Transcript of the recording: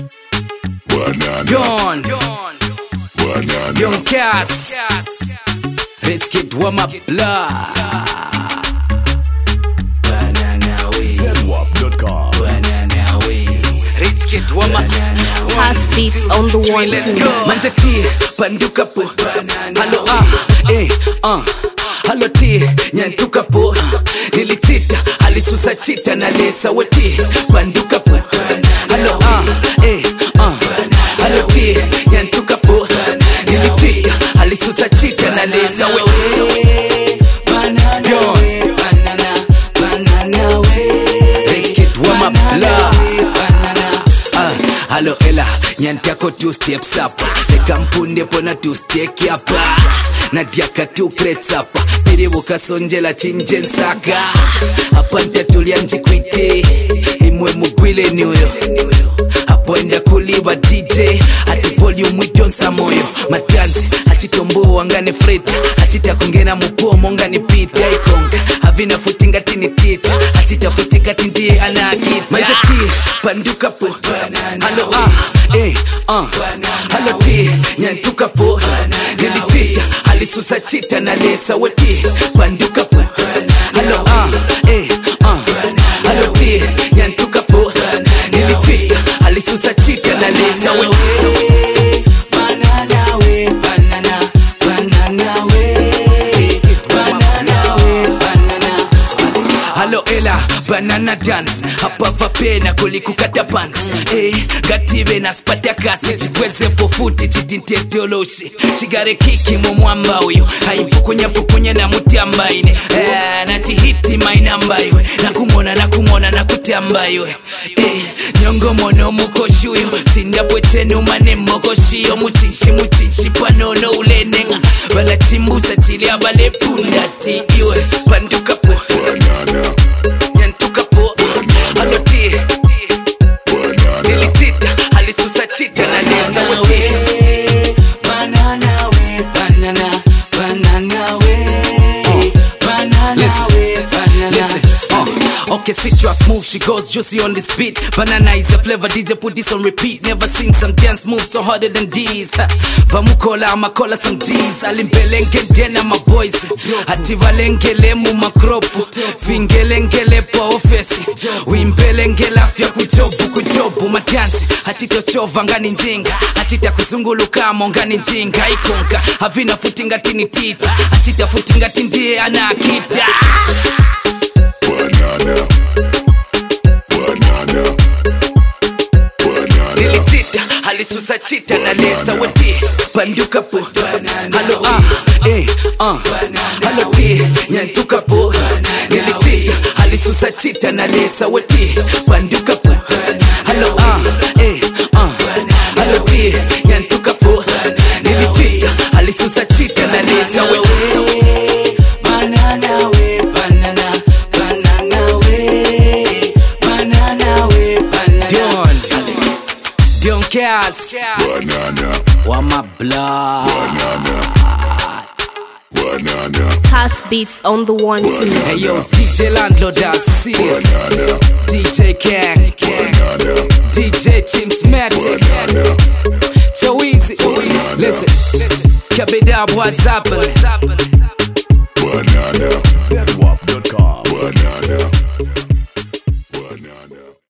Don Cass, Rich Kid warm up blood. Rich Kid warm up. Cass beats on the one too. Manjati panduka po. Hello Hello T nyantuka po. Nilichita alisusa chita na lesa weti panduka po. Hello Hello T nyantuka po. Nilichita alisusa chita na lesa weti Rich Kid warm up love. Hello Ella, nyantako 2 steps up. Nekampunde pona 2 step up. Nadiaka 2 crates up. Siribuka sonjela chinjen saka. Apante tulia njikwite. Imwe mugwile niyo. Apoenda kuliwa DJ. Ati volume idonsa moyo. Matanzi, achitombo wangane freda. Achita kungena mupomo ngani pita ikonga. Havina futinga tini teacher. Achita futika tindie anakita. Manjati, panduka po. Hello Hello T nyantuka po. Nilichita alisusa chita na lesa weti panduka po. Hello Hello T nyantuka po. Nilichita alisusa chita na lesa weti Hello Ella, banana dance. Hapa vapena kulikukata pants. Gative na spata kasi. Chikweze pofuti chitinte teoloshi. Shigare kiki mwamba uyo. Haimpukunya na mutiamba ine. Nati hiti mainamba iwe. Nakumona nakutiamba iwe. Nyongo mono mukoshuyo. Sinda pwechenu mane mokoshiyo. Muchinshi panono ulenenga. Bala chimbusa chili abale pundati iwe. Panduka po. Nyantuka po. Hello T Nilichita alisusa chita na lesa weti Banana we Listen Okay, citrus move, she goes juicy on this beat. Banana is a flavor, DJ put this on repeat. Never seen some dance moves so harder than these. Vamukola, amakola some G's. Alimpelenge dena my boys. Ativalengele mu makropu. Fingelengele pa ofesi. Wimpelengele afya kujobu matanzi. Hachito chova ngani njinga. Hachita kuzunguluka mongani njinga. Ikonga, havina futinga tini teacher. Hachita futinga tindie anakita. Nilichita alisusa chita na lesa weti panduka po. Hello Hello T nyantuka po. Nilichita alisusa chita na lesa weti panduka po. Hello Hello T nyantuka po. Nilichita alisusa chita na lesa weti Don Cass, warm up blood. Cass beats on the one too. Hey yo, DJ Landlord serious. DJ Kang, DJ Chimsmatic, Choeezy. Listen, keep it up, what's happening?